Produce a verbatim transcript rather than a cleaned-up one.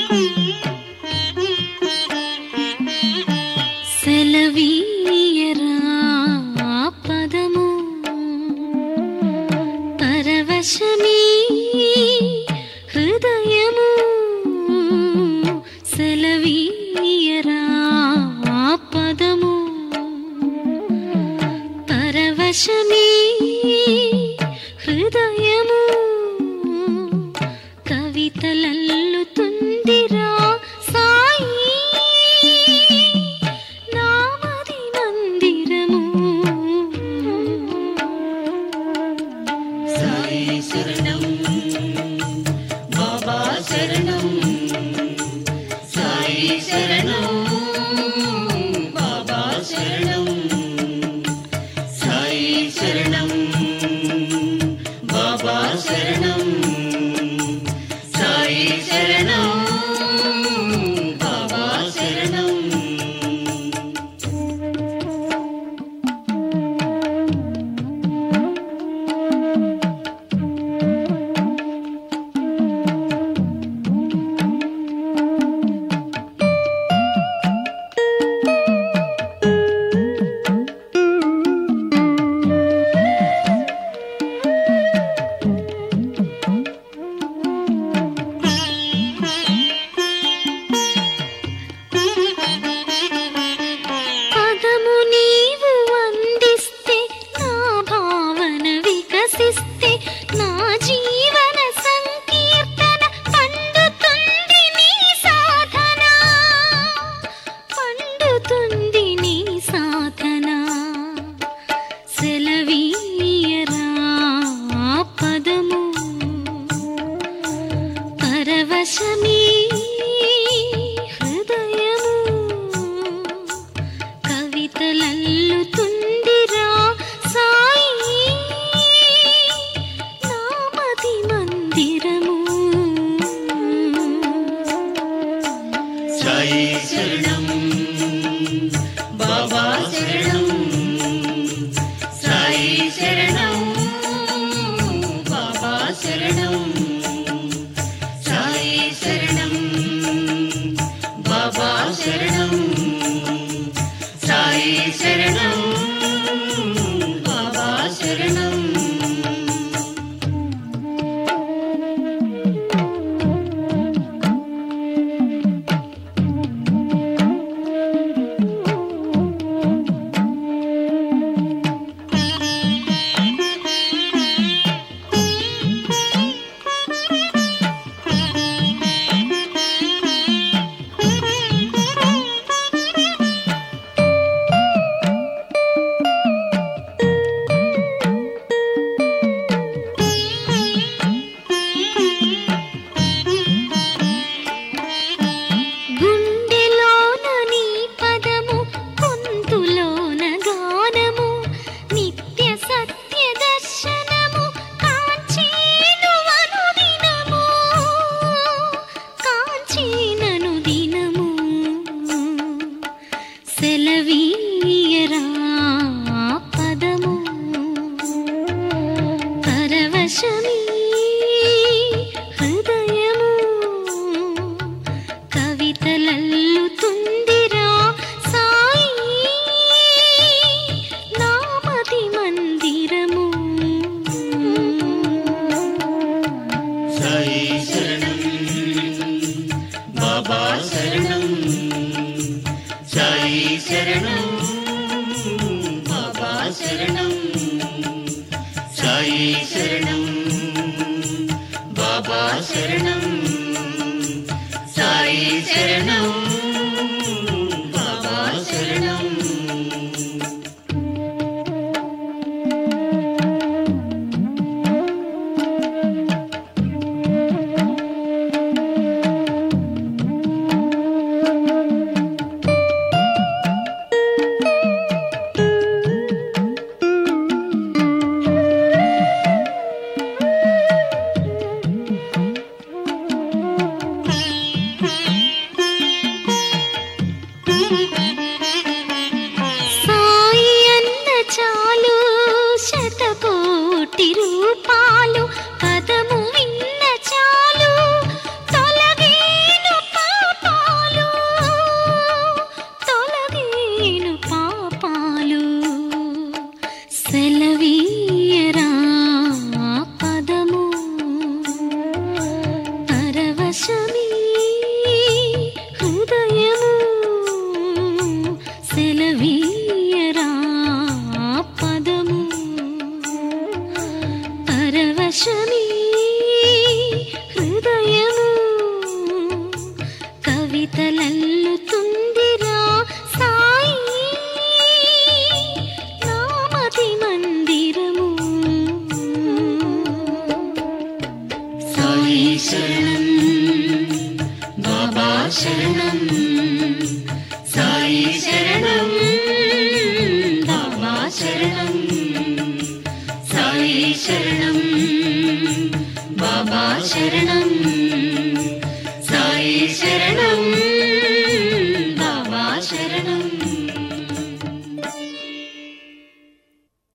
సెలవీయరా పదము పరవశమీ హృదయము సెలవీయరా పదము పరవశమీ హృదయము కవితలల్లుతుందిరా సాయి నామది మందిరము సాయి శరణం బాబా శరణం సాయి శరణం బాబా శరణం సాయి శరణం బాబా శరణం సాయి శరణం బాబా శరణం పదము నీవు అందిస్తే నా భావన వికసిస్తే నా జీవన సంకీర్తన పండుతుంది నీ సాధన పండుతుంది నీ సాధన సెలవీయరా పదము పరవశమీ హృదయము కవితలల్లుతుందిరా సాయి నామది మందిరము సాయి శరణం బాబా శరణం సాయి శరణం బాబా శరణం సాయి శరణం పరవశమీ హృదయము సెలవీయరా పదము పరవశమీ హృదయము కవితలల్లుతుందిరా సాయి నామతి మందిరము సాయి శరణం బాబా శరణం సాయి శరణం బాబా శరణం సాయి శరణం బాబా శరణం